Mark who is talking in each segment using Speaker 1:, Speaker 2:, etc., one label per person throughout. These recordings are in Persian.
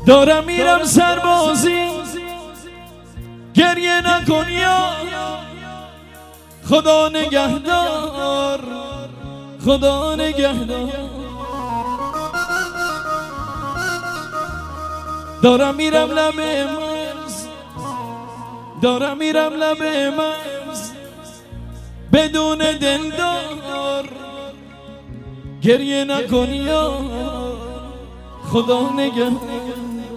Speaker 1: دارم میرم سربازی، گریه نکن یا خدا نگهدار، خدا نگهدار. دارم میرم لب مرز، دارم میرم لب مرز بدون دلدار، گریه نکن یا خدا نگهدار.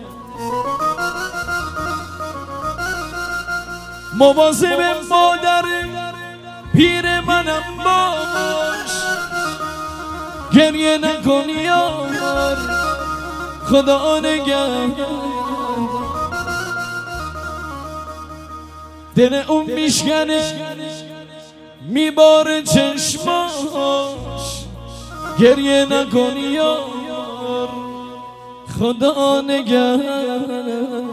Speaker 1: مواظب مادر پیر منم باش، گریه نکن یار خدا نگهدار. دل اون میشکنه میباره چشماش، گریه نکن یار خدا نگهدار.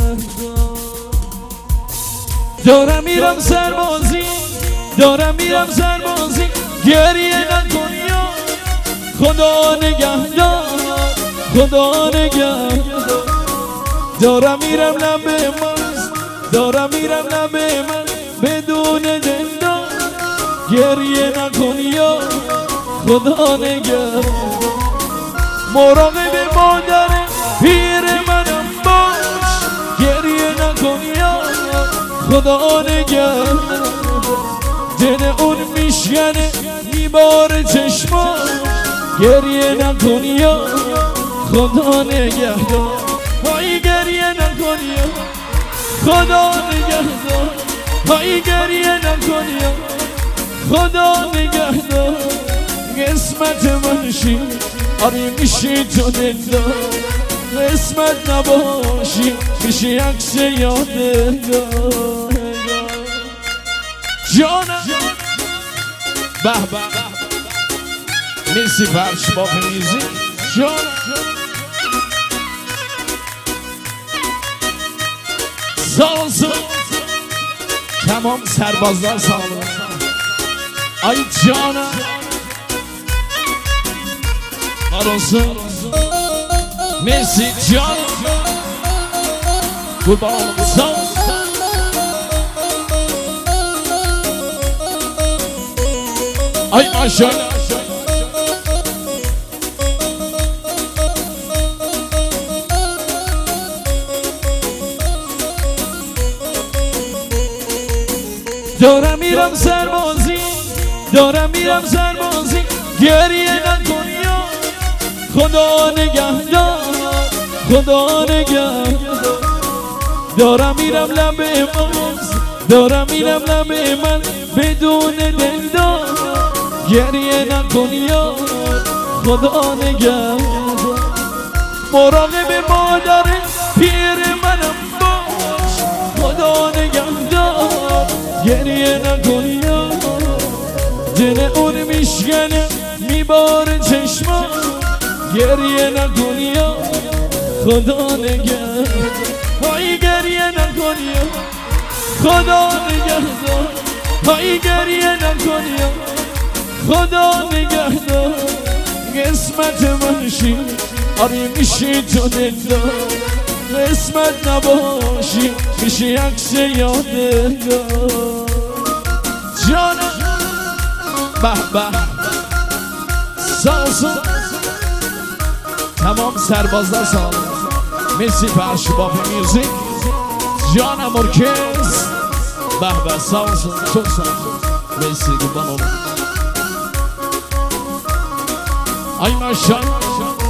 Speaker 1: دارم میرم سربازی، دارم میرم سربازی، گریه نکن یا خدا نگهدار، خدا نگهدار. دارم میرم لب مرز، دارم میرم لب مرز بدون دلدار، گریه نکن یا خدا نگهدار. مراقب مادر پیر منم باش، گریه نکن یا خدا نگهدار. دل اون میشکنه میباره چشماش، گریه نکن یا خدا نگهدار. های گریه نکن یا خدا نگهدار، های گریه نکن یا خدا نگهدار. قسمت منشی آری میشی تو دلدار، قسمت نباشی میشی عکس یادگار. جانم به به میسی فرش با میزی جانم. سالسو تمام سربازدار سالم ای جانم. آرزو میسی جانم قربان سالم. ای ماشاءالله دارم میرم سربازی، دارم میرم سربازی، گریه نکن یا خدا نگهدار، خدا نگهدار. دارم میرم لب مرز، دارم میرم لب من بدون دلدار، گریه نکن یا خدا نگهدار. مراقب مادر پیر منم باش، خدا نگهدار، گریه نکن یا دل اون میشکنه میباره چشما، گریه نکن یا خدا نگهدار. های گریه نکن یا خدا نگهدار، های گریه نکن یا خدا نگهدار. قسمت منشی آری میشی تو دلدار، قسمت نباشی میشی عکس یادگار. جانم به به سازو تمام سربازدار سال میسی پخش با میوزیک جانم ارکز به به سازو çok sağ ol میسی kurban olun. Ay maşallah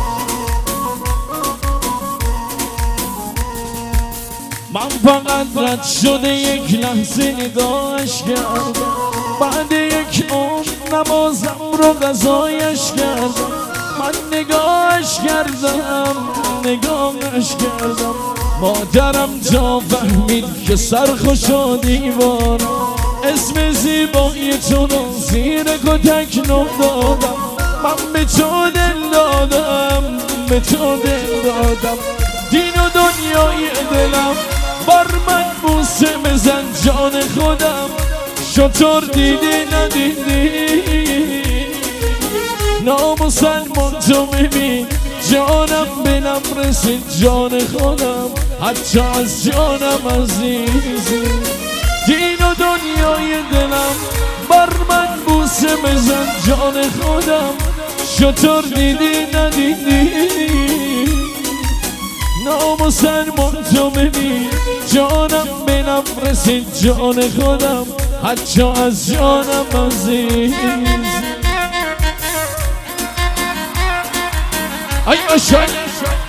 Speaker 1: من فقط رد شده یک لحظه نگاهش کردم، بعد یک عمر نمازم رو قضایش کردم. من نگاهش کردم، نگاهش کردم. مادرم جا فهمید که سرخوش و دیوانم، اسم زیبایی تو رو زیر کتک دادم. من به تو دل دادم، به تو دل دادم. دین و دنیای دلم بر من بوسه بزن جان خودم. شطور دیدی ندیدی نامسلمان تو ببین جانم به لب رسید جان خودم حتی از جانم عزیزی دین و دنیای دلم بر من بوسه بزن جان خودم چطور دیدی ندیدی نامسلمان تو ببین جانم به لب رسید جان خودم حتی از جانم عزیز ای ماشاءالله